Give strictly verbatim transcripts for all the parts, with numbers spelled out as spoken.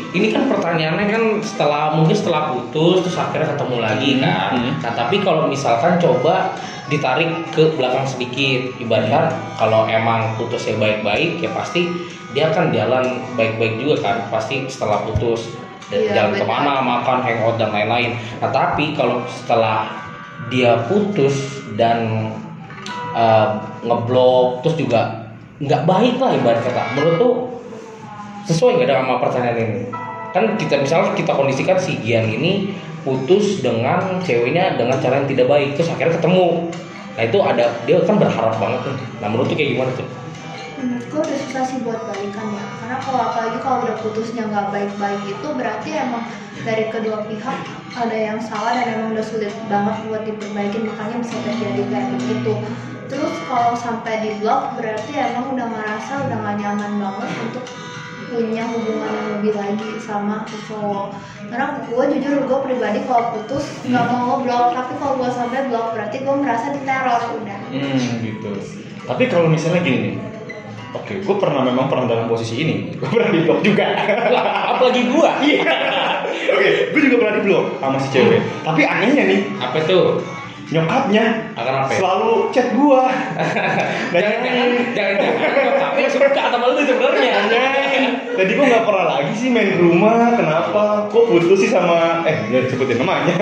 ini kan pertanyaannya kan setelah mungkin setelah putus terus akhirnya ketemu lagi kan. Hmm. Nah tapi kalau misalkan coba ditarik ke belakang sedikit, ibaratkan kalau emang putusnya baik-baik ya pasti dia akan jalan baik-baik juga kan, pasti setelah putus iya, jalan betul. Kemana, makan, hangout dan lain-lain. Nah tapi kalau setelah dia putus dan uh, ngeblok terus juga nggak baik lah ibarat kata, menurut tuh sesuai nggak sama pertanyaan ini? Kan kita misalnya kita kondisikan si Gian ini putus dengan ceweknya dengan cara yang tidak baik, terus akhirnya ketemu. Nah itu ada, dia kan berharap banget nih. Nah menurut tuh kayak gimana tuh? Menurut gue udah susah sih buat balikan ya. Karena kalau apalagi kalau udah putusnya nggak baik-baik itu berarti emang dari kedua pihak ada yang salah dan emang udah sulit banget buat diperbaiki, makanya bisa terjadi kayak begitu. Terus kalau sampai di blok berarti emang udah ngerasa udah gak nyaman banget untuk punya hubungan yang lebih lagi sama cowok. Karena gue jujur gue pribadi kalau putus nggak hmm. mau ngeblok, tapi kalau gue sampai blok berarti gue merasa diteror udah. Hmm gitu. Tapi kalau misalnya gini nih, oke, gue pernah memang pernah dalam posisi ini, gue pernah di blok juga. Apalagi gue. Iya. Oke, gue juga pernah di blok sama si cewek. Hmm. Tapi anehnya nih, apa tuh? Nyokapnya akan apa? Selalu chat gua. Jangan-jangan jangan-jangan nyokapnya suka sama lu sebenarnya. Tadi gua enggak pernah lagi sih main ke rumah. Kenapa? Kok putus sih sama eh enggak sebutin namanya.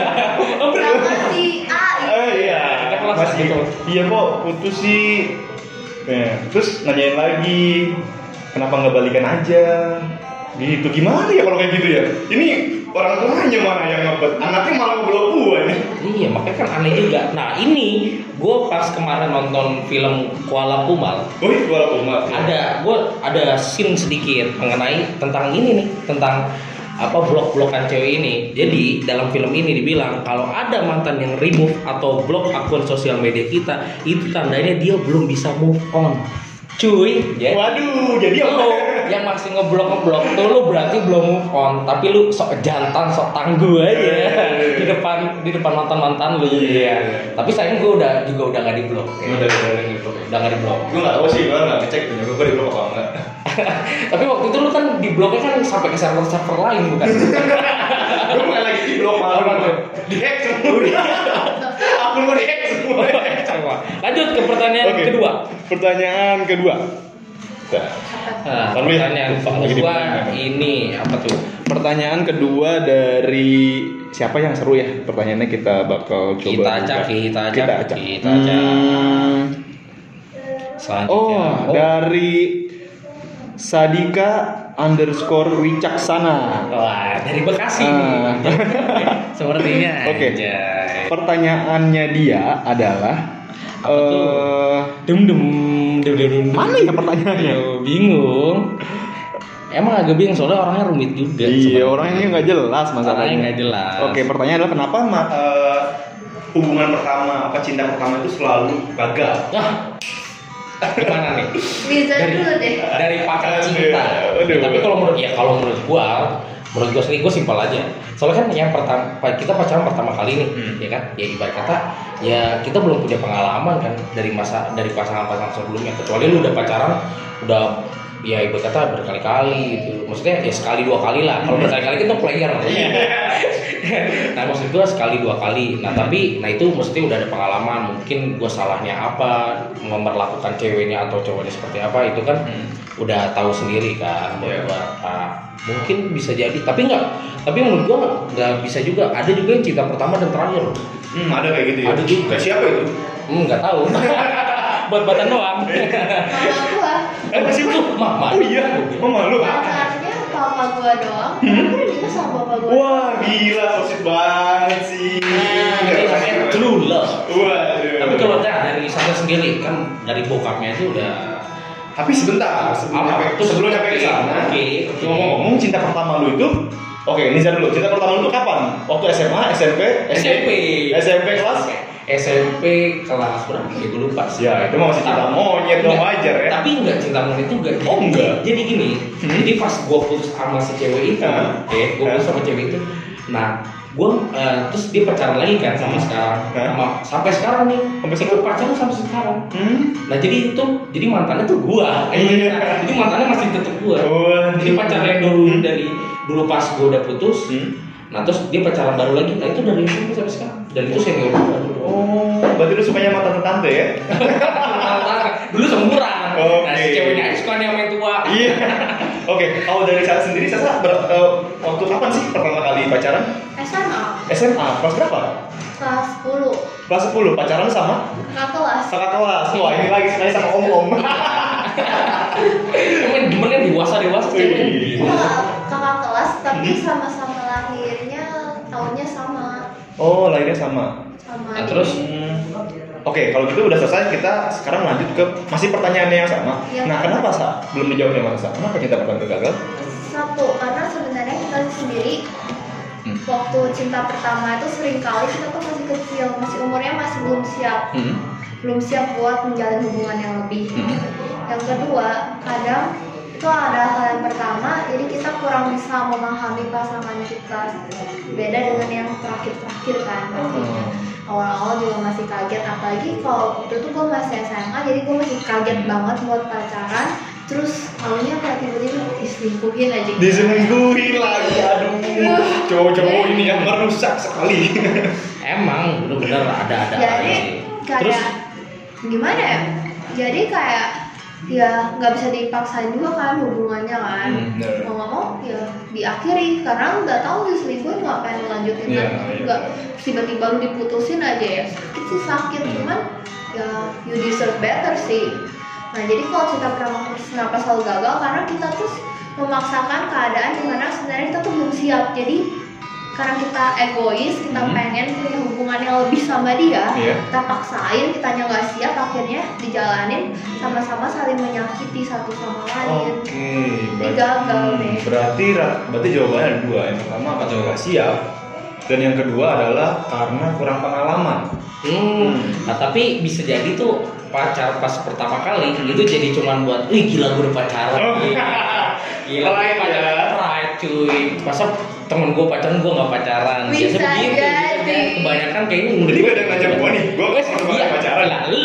Nama si A. Eh iya. Masih iya kok putus sih. Nah, terus nanyain lagi, kenapa enggak balikan aja? Gitu gimana ya kalau kayak gitu ya? Ini orang tuanya mana yang ngebet, anaknya malah ngeblok gua nih. Iya, makanya kan aneh juga. Nah ini, gua pas kemarin nonton film Kuala Kumal. Oh iya, Kuala Kumal. Ada, gua ada scene sedikit mengenai tentang ini nih, tentang apa blok-blokan cewek ini. Jadi dalam film ini dibilang kalau ada mantan yang remove atau blok akun sosial media kita, itu tandanya dia belum bisa move on. Cuy, ya. Waduh, jadi lo yang masih ngeblok-ngeblok tuh lu berarti belum move on, tapi lu sok jantan, sok tangguh aja di depan di depan mantan-mantan lu. Iya. Tapi sayang gue udah juga udah enggak di-blok. Udah udah di blok. Udah enggak di-blok. Gue enggak tahu sih, gue enggak ngecek punya gue di-blok apa enggak. Tapi waktu itu lu kan di-bloknya kan sampai ke server-server lain bukan? Gue bukan lagi di-blok malah di-hack semua. Akun gue di-hack semua. Lanjut ke pertanyaan okay. kedua. Pertanyaan kedua. Nah, pertanyaan kedua ini apa tuh? Pertanyaan kedua dari siapa yang seru ya? Pertanyaannya kita bakal coba. Kita acak, kita acak, kita acak. Kita acak. Hmm. Selanjutnya. Oh, oh, dari Sadika underscore Wicaksana. Wah, dari Bekasi uh. nih. Sepertinya. Oke. Okay. Pertanyaannya dia adalah apa uh, tuh? Dum dum dum dum dum. Mana ya pertanyaannya? Aduh, bingung. Emang agak bingung soalnya orangnya rumit juga. Iya, orangnya nggak jelas masalahnya. Nggak jelas. Oke, pertanyaan adalah kenapa ma- uh, hubungan pertama apa cinta pertama itu selalu gagal? Nah, gimana nih? Bisa dari, dulu deh. Dari pakar cinta. Ya, tapi kalau menurut ya kalau menurut gua, menurut gua sendiri gua simpel aja. Soalnya kan yang pertama kita pacaran pertama kali nih, hmm. ya kan? Ya ibarat kata ya kita belum punya pengalaman kan dari masa dari pasangan-pasangan sebelumnya. Kecuali lu udah pacaran udah ya ibarat kata berkali-kali gitu. Maksudnya ya sekali dua kali lah. Kalau berkali-kali kan tuh player. Nah maksud gue sekali dua kali. Nah tapi nah itu mesti udah ada pengalaman. Mungkin gue salahnya apa, memperlakukan ceweknya atau cowoknya seperti apa itu kan hmm. udah tahu sendiri kan. Yeah. Gua, ah, mungkin bisa jadi. Tapi nggak. Tapi menurut gue nggak bisa juga. Ada juga yang cinta pertama dan terakhir. Hmm, ada kayak gitu ya. Ada juga. Siapa itu? Hmm, nggak tahu. Buat badan doang. Mama gua. Eh masih tuh, mama. Oh iya, mama lu. Pacarnya papa gua doang. Hmm? Aku udah nikah sama papa gua. Wah, gila, sosit banget sih. Nah, ini namanya true love. Waduh. Tapi kalau dari sana sendiri kan dari bokapnya itu udah. Tapi sebentar, sebelum nyampe itu sebelum nyampe ke sana. Oke, ngomong-ngomong cinta pertama lu itu. Oke, ini Nizar dulu. Cinta pertama lu itu kapan? Waktu S M A, S M P, S M P. S M P kelas S M P kelas berapa? Ya gue lupa sih. Ya, itu masih cinta monyet dong, wajar ya. Tapi enggak cinta monyet juga. Oh enggak. Jadi gini, hmm? jadi pas gue putus sama si cewek itu, uh, ya, gue putus sama cewek itu. Nah, gue uh, terus dia pacaran lagi kan sama hmm. sekarang, huh? sama sampai sekarang nih, sampai sekarang pacaran sampai sekarang. Hmm? Nah jadi itu, jadi mantannya tuh gue. Iya. Jadi mantannya masih tetap gue. Oh, jadi pacarnya dulu dari dulu pas gue udah putus, hmm. nah terus dia pacaran baru lagi, nah itu dari S M P sampai sekarang, dan itu senior gue dulu. Oh, berarti lu sukanya sama tante-tante ya? Dulu seumuran. Okay. Nah si ceweknya aja suka yang main tua. Iya. Oke, kalau dari Sasa sendiri, Sasa ber, uh, waktu kapan sih pertama kali pacaran? S M A. S M A, kelas berapa? Kelas sepuluh. Kelas sepuluh, pacaran sama? Kakak kelas. Kakak kelas, wah ini lagi sekali sama om-om. Emang gimana dewasa-dewasa cewek? Kakak kelas, tapi sama-sama lahirnya tahunnya sama. Oh, lahirnya sama. Sama. Nah, terus? Hmm. Oke, okay, kalau gitu udah selesai, kita sekarang lanjut ke masih pertanyaannya yang sama. Ya, nah, kenapa Sa? Belum dijawab nih Mas Sa? Kenapa kita pertama gagal? Satu, karena sebenarnya kita sendiri hmm. waktu cinta pertama itu sering kali kita tuh masih kecil, masih umurnya masih belum siap, hmm. belum siap buat menjalin hubungan yang lebih. Hmm. Yang kedua, kadang itu ada hal yang pertama, jadi kita kurang bisa memahami pasangan kita. Beda dengan yang terakhir-terakhir kan. Hmm. Awal-awal juga masih kaget, apalagi kalau waktu itu gue masih S M A, jadi gue masih kaget banget buat pacaran. Terus awalnya kayak tiba-tiba diselingkuhin aja. Diselingkuhin lagi, aduh. Cowok-cowok ini yang merusak sekali. Emang bener-bener ada-ada. Jadi kayak terus gimana ya? Jadi kayak ya nggak bisa dipaksain juga kan hubungannya kan. Hmm, mau nggak mau ya diakhiri karena nggak tahu diselingkuhin ngapain lanjutin yeah, kan. Nggak yeah. tiba-tiba lu diputusin aja ya sakit sih sakit hmm. cuman ya you deserve better sih. Nah jadi kalau kita pernah putus kenapa selalu gagal karena kita tuh memaksakan keadaan dimana sebenarnya kita tuh belum siap. Jadi karena kita egois, kita hmm. pengen punya hubungan yang lebih sama dia, yeah. kita paksain, kitanya nggak siap, akhirnya dijalanin sama-sama saling menyakiti satu sama lain. Oke, okay, berarti, gagal deh. Berarti, berarti jawabannya ada dua. Yang pertama karena nggak siap, dan yang kedua adalah karena kurang pengalaman. Hmm. Nah tapi bisa jadi tuh pacar pas pertama kali itu jadi cuman buat, wih gila gue udah pacaran. Oh. Gila gue pacaran pride cuy. Masa temen gue pacaran gue nggak pacaran. Bisa biasa begitu. jadi. Kebanyakan kayaknya udah. Jadi gue udah ngajak gue nih, gue kan sama iya, pacaran. Lah lu.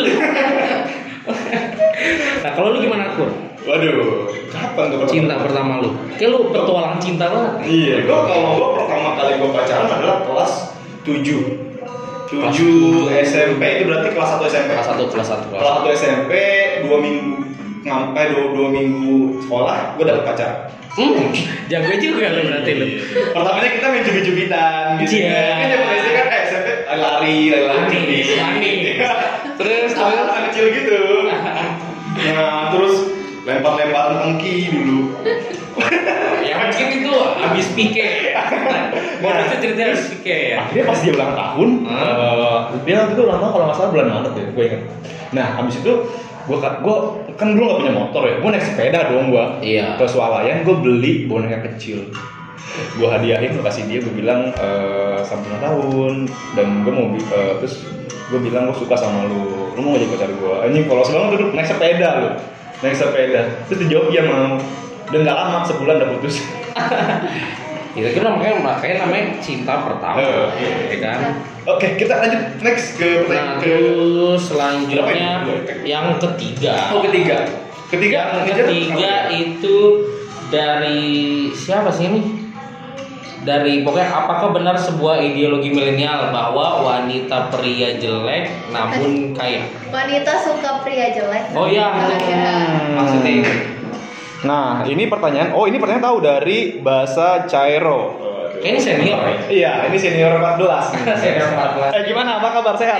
Nah kalau lu gimana Kur? Waduh, kapan tuh pertama cinta pertama lu? Kayak lu petualang cinta banget. Iya, gue kalau gue pertama kali gue pacaran adalah kelas tujuh tujuh S M P, itu berarti kelas satu S M P. Kelas satu, kelas satu. Kelas satu S M P, dua minggu ngampai dua, dua minggu sekolah, gue dapet pacar. Hmm, jago juga lu berarti lu. Pertamanya kita main cubit-cubitan gitu. Iya. Kan zaman S D kan eh S M P lari, lari-lari. Lari. Terus hal-hal kecil gitu. Nah, terus lempar-lemparan tangki dulu. Ya mungkin itu abis pike. Mau nah, itu ceritanya abis pike ya. Akhirnya pas dia ulang tahun, hmm. uh, dia waktu itu ulang tahun kalau nggak salah bulan Maret ya, gue ingat. Nah, abis itu gue gue kan dulu nggak punya motor ya, gue naik sepeda dong gue. Iya. Ke swalayan gue beli boneka kecil. Gue hadiahin, gue kasih dia, gue bilang uh, selamat ulang tahun dan gue mau uh, terus gue bilang gue suka sama lu, lu mau jadi pacar gue. Ini polos banget tuh naik sepeda lu, naik sepeda. Terus dijawab iya mau. Dan nggak lama sebulan udah putus. Itu kan namanya makanya namanya cinta pertama, uh, ya kan? Oke, okay, kita lanjut next ke nah, ke selanjutnya yang ketiga. Oh ketiga. Ketiga. Yang ketiga itu dari siapa sih ini? Dari pokoknya apakah benar sebuah ideologi milenial bahwa wanita pria jelek namun kaya? Wanita suka pria jelek. Oh iya. Hmm. Maksudnya ini. Nah, ini pertanyaan. Oh, ini pertanyaan tahu dari bahasa Cairo. Kayaknya senior. Iya, ini senior empat belas. Senior empat belas. Eh, gimana? Apa kabar? Sehat?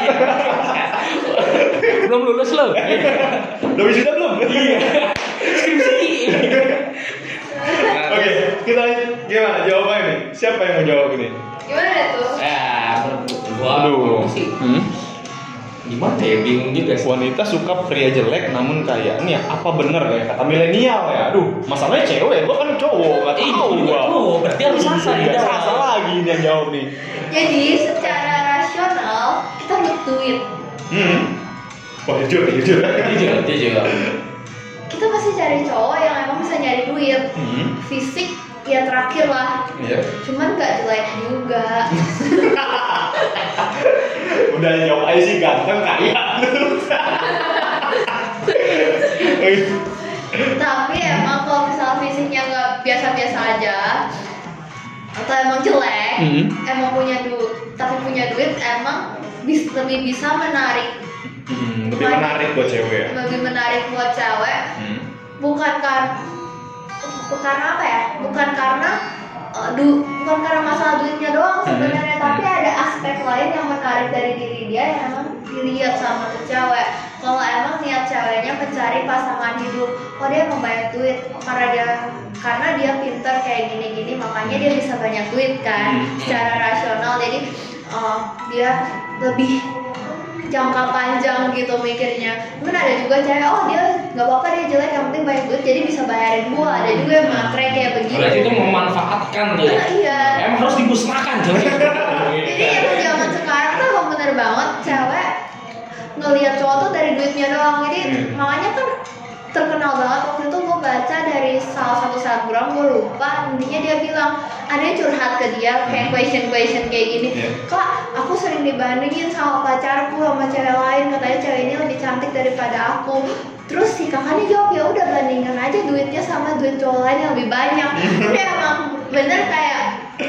Belum lulus lo. Udah wisuda belum? Iya. Skripsi. Oke, kita gimana jawabannya nih? Siapa yang mau jawab ini? Gimana tuh? Ya, gua Aduh. sih. Hmm? Gimana ya, bingung juga sih. Wanita suka pria jelek namun kaya. Ini ya, apa bener kayak kata milenial ya? Aduh, masalahnya cewek, gua kan cowok, enggak tahu gua. Oh, berarti harus Sasa ya. Sasa lagi ini yang jawab nih. Jadi, secara rasional kita butuh duit. Hmm. Wah, jujur, jujur. Jujur, jujur. Kita pasti cari cowok yang emang bisa nyari duit. Hmm. Fisik ya terakhir lah. Iya. Cuman nggak jelek juga. Udah jawab aja sih ganteng kaya. Tapi emang kalau misalnya fisiknya nggak biasa-biasa aja, atau emang jelek, Hmm. emang punya duit, tapi punya duit emang bis, lebih bisa menarik, Hmm, lebih menarik buat cewek ya. lebih menarik buat cewek, Hmm. bukan karena bukan karena apa ya? Bukan karena uh, du, bukan karena masalah duitnya doang sebenarnya, tapi ada aspek lain yang menarik dari diri dia yang emang dilihat sama tuh cewek. Kalau emang niat ceweknya mencari pasangan hidup, oh dia emang banyak duit, oh, karena dia karena dia pinter kayak gini-gini, makanya dia bisa banyak duit kan, secara rasional. Jadi uh, dia lebih jangka panjang gitu mikirnya. Cuman ada juga cewek, oh dia nggak apa-apa dia jelek, yang penting banyak duit jadi bisa bayarin gua. Ada juga yang matre kayak begitu. Berarti itu memanfaatkan tuh ya. Nah, iya. Emang harus dimusnahkan coy. Jadi emang zaman sekarang tuh emang bener banget cewek ngelihat cowok tuh dari duitnya doang. Jadi Hmm. makanya kan terkenal banget waktu itu gue baca dari salah satu selebgram, gue lupa, intinya dia bilang ada yang curhat ke dia kayak question question kayak gini, Yeah. kak aku sering dibandingin sama pacarku sama cewek lain, katanya cewek ini lebih cantik daripada aku. Terus si kakaknya jawab, ya udah bandingkan aja duitnya sama duit cowok lain yang lebih banyak. Udah emang bener kayak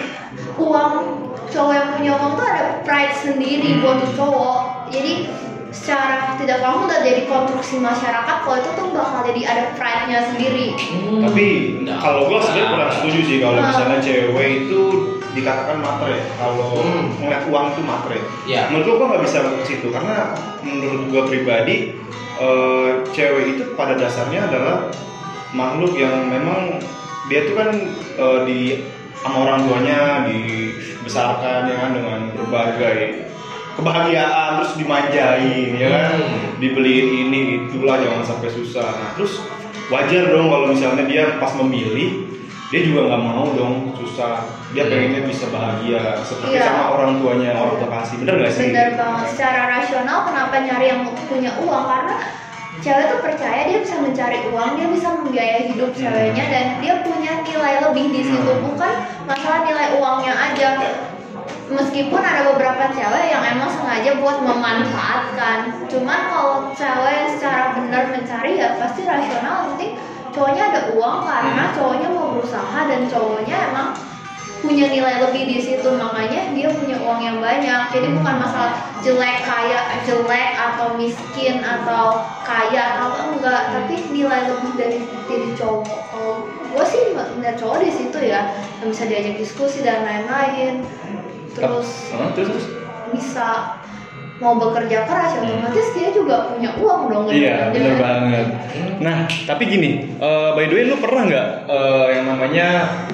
uang, cowok yang punya uang tuh ada pride sendiri buat tuh cowok. Jadi secara tidak langsung udah jadi konstruksi masyarakat kalau itu tuh bakal jadi ada pride-nya sendiri. Hmm. Tapi Nah, kalau gue sebenarnya kurang setuju sih kalau Nah. misalnya cewek itu dikatakan matre. Kalau Hmm. ngeliat uang itu matre. Ya. Menurut gue nggak bisa ke situ karena menurut gue pribadi eh, cewek itu pada dasarnya adalah makhluk yang memang dia tuh kan eh, di sama orang tuanya dibesarkan ya kan dengan berbagai kebahagiaan, terus dimanjain ya kan, Hmm. dibeliin ini itulah, jangan sampai susah. Nah terus wajar dong kalau misalnya dia pas memilih dia juga nggak mau dong susah, dia pengennya bisa bahagia seperti Iya. sama orang tuanya, orang tua kasih, bener nggak sih? Bener banget. Secara rasional kenapa nyari yang punya uang? Karena cewek tuh percaya dia bisa mencari uang, dia bisa membiayai hidup ceweknya, dan dia punya nilai lebih di situ, bukan masalah nilai uangnya aja. Meskipun ada beberapa cewek yang emang sengaja buat memanfaatkan, cuman kalau cewek yang secara benar mencari ya pasti rasional, penting cowoknya ada uang karena cowoknya mau berusaha dan cowoknya emang punya nilai lebih di situ, makanya dia punya uang yang banyak. Jadi bukan masalah jelek kaya jelek atau miskin atau kaya atau enggak, tapi nilai lebih dari diri cowok. Kalau gue sih melihat cowok di situ ya, yang bisa diajak diskusi dan lain-lain, terus Hah, terus terus? bisa mau bekerja keras ya otomatis dia juga punya uang dong. Iya, gitu. bener banget. Nah, tapi gini, eh, by the way, lu pernah nggak eh, yang namanya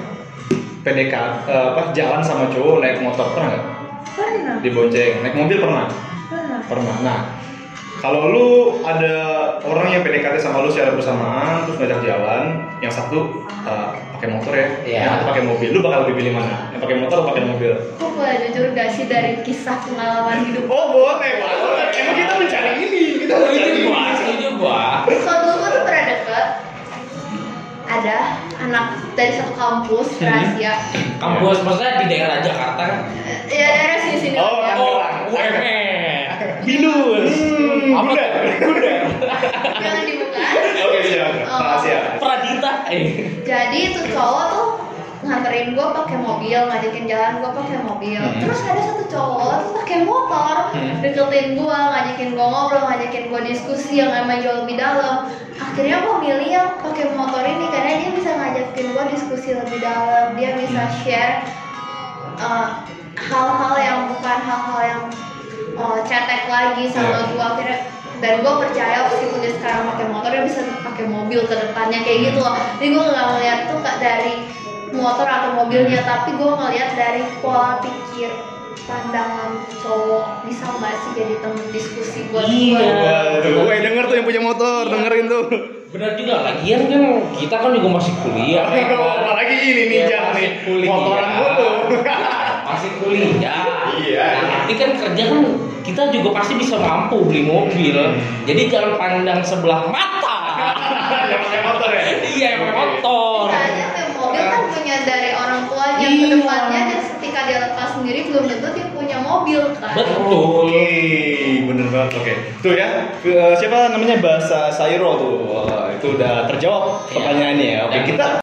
P D K, eh, apa jalan sama cowok naik motor, pernah nggak? Pernah, Dibonceng, naik mobil pernah? pernah. Pernah. Nah, kalau lu ada orang yang P D K T sama lu secara bersamaan, terus ngajak jalan, yang satu eh, pakai motor ya, Iya. yang satu pakai mobil, lu bakal lebih pilih mana? Yang pakai motor atau pakai mobil? Kok boleh jujur gak sih dari kisah pengalaman hidup? Oh, boleh, boleh. Emang kita mencari ini, kita mencari Setuju ini. gua, setuju gua. Kalau dulu gue tuh pernah deket ada anak dari satu kampus rahasia, Kampus maksudnya di daerah Jakarta kan? ya daerah sini sini Oh, ya. Oh, U M E. Binus. Hmm, Apa Bunda. tuh? Jangan dibuka. Oke, siap. Oh. Rahasia. Pradita. Eh. Jadi itu cowok tuh nganterin gue pakai mobil, ngajakin jalan gue pakai mobil. Hmm. Terus ada satu cowok tuh pakai motor, Hmm. deketin gue, ngajakin gue ngobrol, ngajakin gue diskusi yang emang jauh lebih dalam. Akhirnya gue milih yang pakai motor ini karena dia bisa ngajakin gue diskusi lebih dalam, dia bisa share uh, hal-hal yang bukan hal-hal yang uh, cetek lagi sama Yeah. gue. Akhirnya dan gue percaya meskipun dia sekarang pakai motor dia bisa pakai mobil ke depannya kayak gitu loh. Jadi gue nggak ngeliat tuh kak dari motor atau mobilnya, tapi gue ngeliat dari pola pikir, pandangan cowok, bisa nggak sih jadi temen diskusi buat gue. Iya. Waduh, gue denger tuh yang punya motor, dengerin tuh. Benar juga, lagian kan kita kan juga masih kuliah ya kan? Apalagi ini nih, Iya, Jang masih nih, kuliah. motoran mulu. Masih kuliah. Iya. Nah, nanti kan kerja kan kita juga pasti bisa mampu beli mobil. Jadi jangan pandang sebelah mata. Yang pakai motor ya? Iya, yang pakai motor. Misalnya tuh mobil kan punya dari orang tuanya Iya. ke depannya, dan ketika dia lepas sendiri belum tentu dia punya mobil kan. Betul. Oke, bener banget. Oke, tuh ya. eh, Siapa namanya Bahasa Sairo tuh? Wah, itu udah terjawab Iya. pertanyaannya ya. Oke, Dan kita